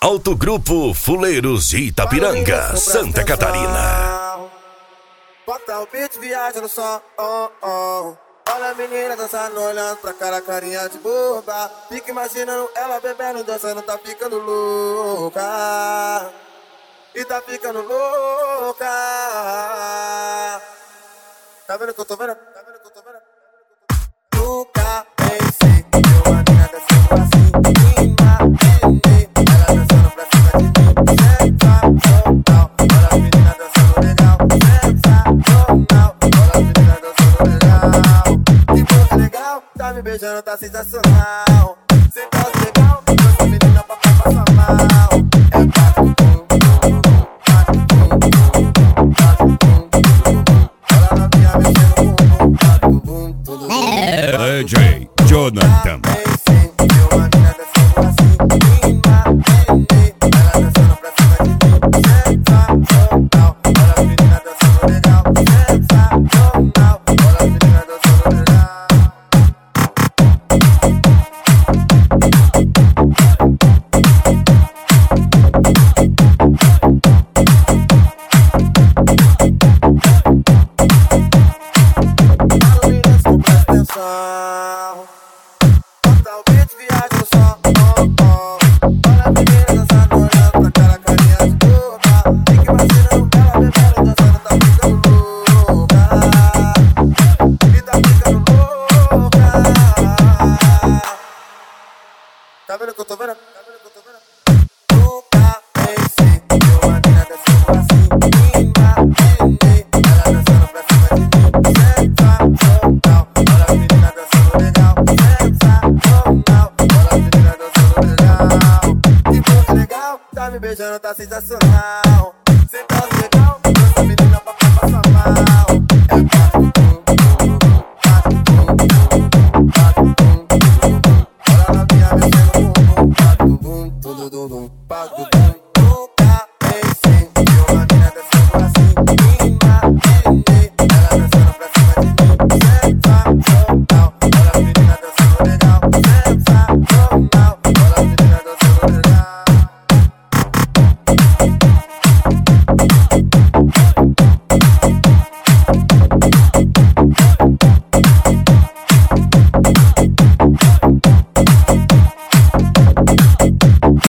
Autogrupo Fuleiros de Itapiranga, Santa Catarina. Bota o beat, viaja no som, oh, oh. Olha a menina dançando, olhando pra cara, carinha de boba. Fica imaginando ela bebendo, dançando, tá ficando louca. E tá ficando louca. Tá vendo que eu tô vendo? Tá vendo que eu tô vendo? Nunca pensei que uma menina dançando assim. Imaginei ela dançando pra cima de mim. Sensacional, olha a menina dançando legal. Sensacional, olha a menina dançando legal. Que coisa legal, tá me beijando, tá sensacional. Sensacional legal, essa menina pra passar mal. É DJ Jonathan. Bota o beat, viaja no som, oh, oh. Olha a menina dançando, olhando pra cara, carinha de boba. Fica imaginando ela bebendo, dançando, tá ficando louca. E tá ficando louca. Tá vendo que eu tô vendo? Tá vendo que eu tô vendo? Nunca pensei que uma menina dançando assim. Imaginei ela dançando pra cima de mim. Sensacional, olha a menina dançando legal. Sensacional, olha a menina dançando legal. Que coisa legal, tá me beijando, tá sensacional. Sensacional legal, essa menina pra passar mal. É